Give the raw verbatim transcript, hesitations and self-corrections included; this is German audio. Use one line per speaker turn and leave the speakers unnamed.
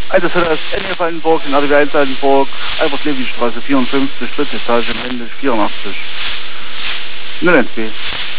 eins für das N F Altenburg, in A D W eins Altenburg, Albert-Levy-Straße vierundfünfzig, dritte Etage, männlich vierundachtzig. null eins B.